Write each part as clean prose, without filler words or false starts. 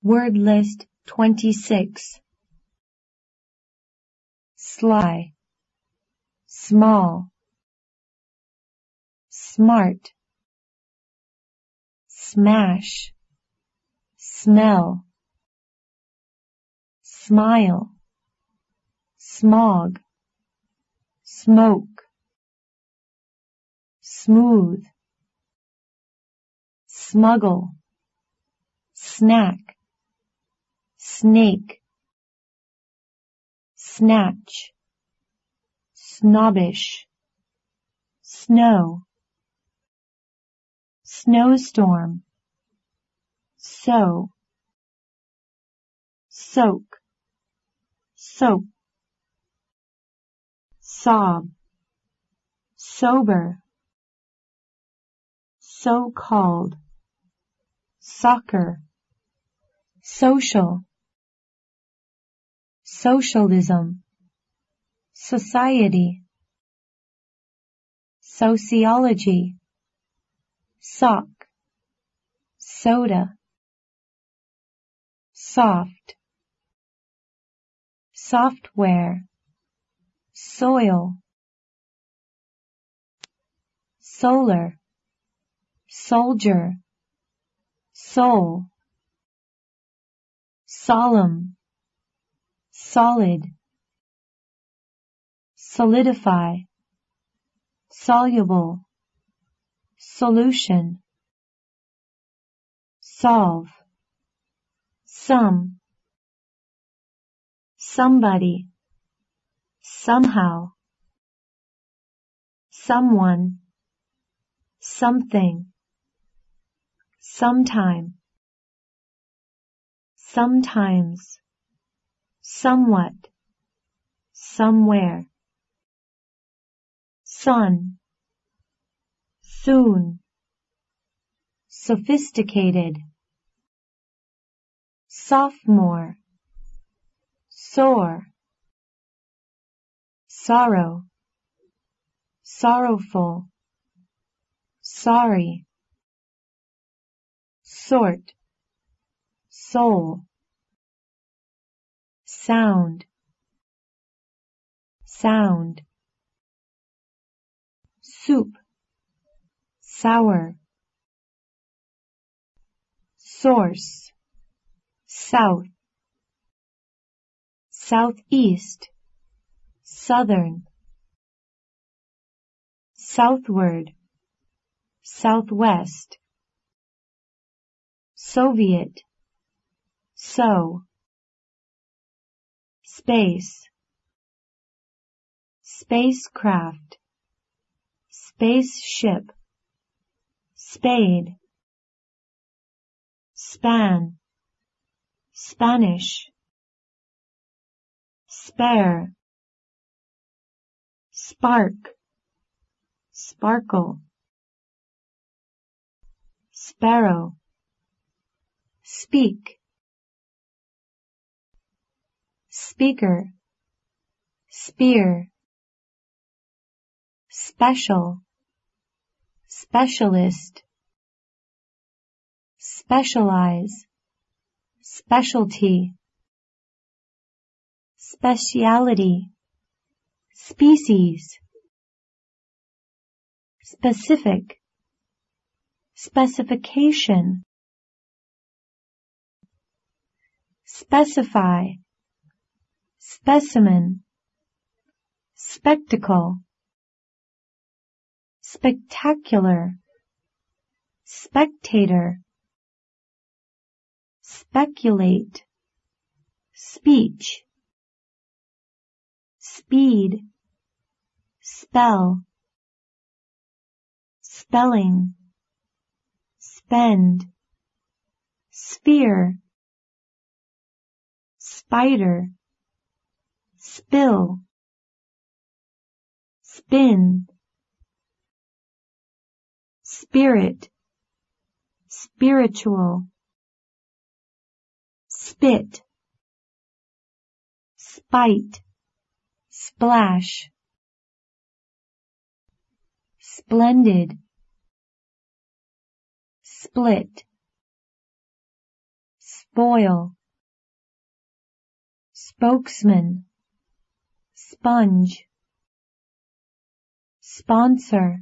Word list 26. Sly, small, smart, smash, smell, smile, smog, smoke, smooth, smuggle, snack, snake, snatch, snobbish, snow, snowstorm, sow, soak, soap, sob, sober, so-called, soccer, social, socialism, society, sociology, sock, soda, soft, software, soil, solar, soldier, soul, solemn, solid, solidify, soluble, solution, solve, some, somebody, somehow, someone, something, sometime, sometimes, somewhat, somewhere, sun, soon, sophisticated, sophomore, sore, sorrow, sorrowful, sorry, sort, soul, sound, sound, soup, sour, source, south, southeast, southern, southward, southwest, Soviet, so, space, spacecraft, spaceship, spade, span, Spanish, spare, spark, sparkle, sparrow, speak, speaker, spear, special, specialist, specialize, specialty, speciality, species, specific, specification, specify, specimen, spectacle, spectacular, spectator, speculate, speech, speed, spell, spelling, spend, sphere, spider, spill, spin, spirit, spiritual, spit, spite, splash, splendid, split, spoil, spokesman, sponge, sponsor,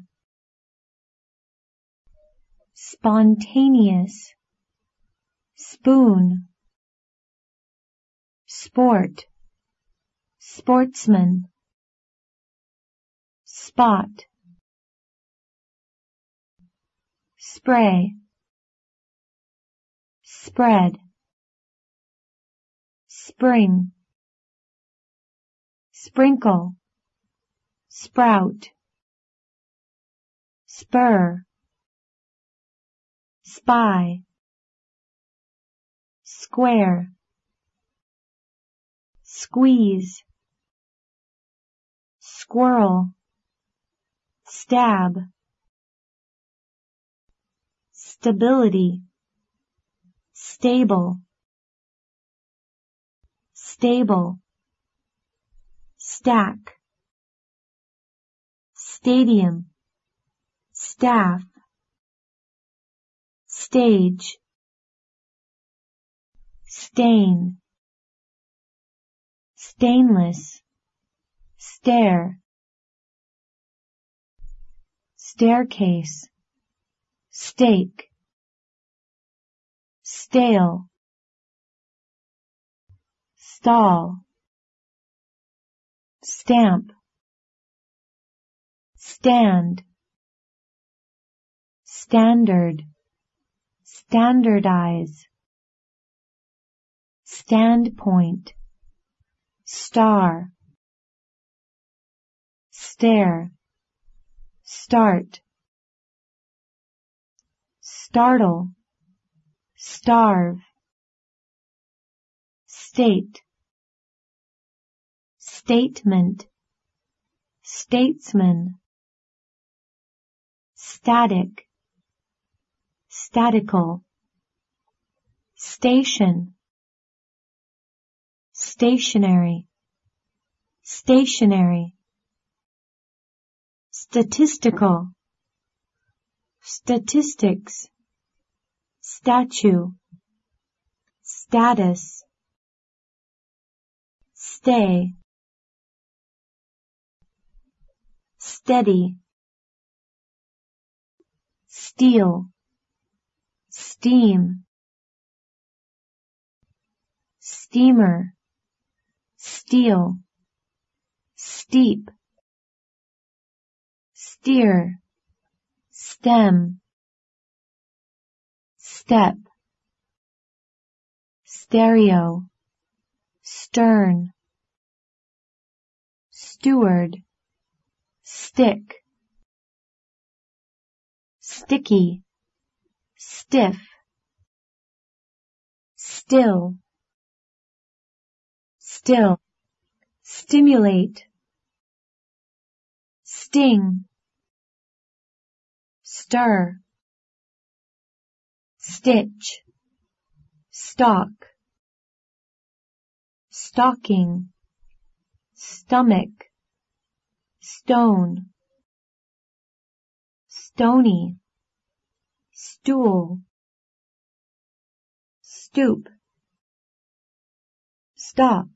spontaneous, spoon, sport, sportsman, spot, spray, spread, spring, sprinkle, sprout, spur, spy, square, squeeze, squirrel, stab, stability, stable, stable, stack, stadium, staff, stage, stain, stainless, stare, staircase, stake, stale, stall, stamp, stand, standard, standardize, standpoint, star, stare, start, startle, starve, state, statement, statesman, static, statical, station, stationary, stationary, statistical, statistics, statue, status, stay, steady, steel, steam, steamer, steel, steep, steer, stem, step, stereo, stern, steward, stick, sticky, stiff, still, still, stimulate, sting, stir, stitch, stock, stocking, stomach, stone, stony, stool, stoop, stop,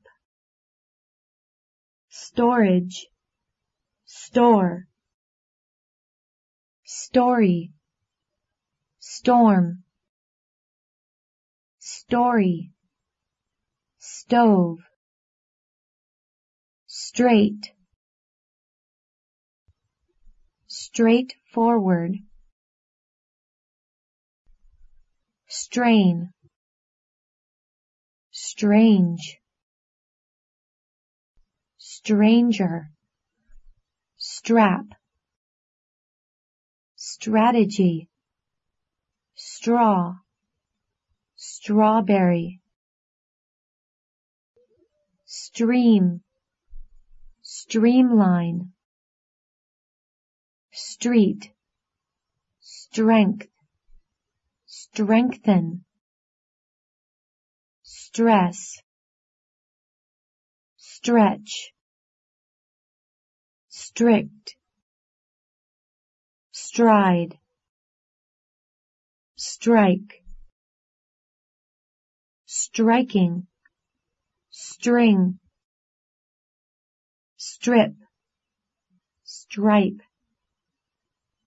storage, store, story, storm, story, stove, straight, straightforward, strain, strange, stranger, strap, strategy, straw, strawberry, stream, streamline, street, strength, strengthen, stress, stretch, strict, stride, strike, striking, string, strip, stripe.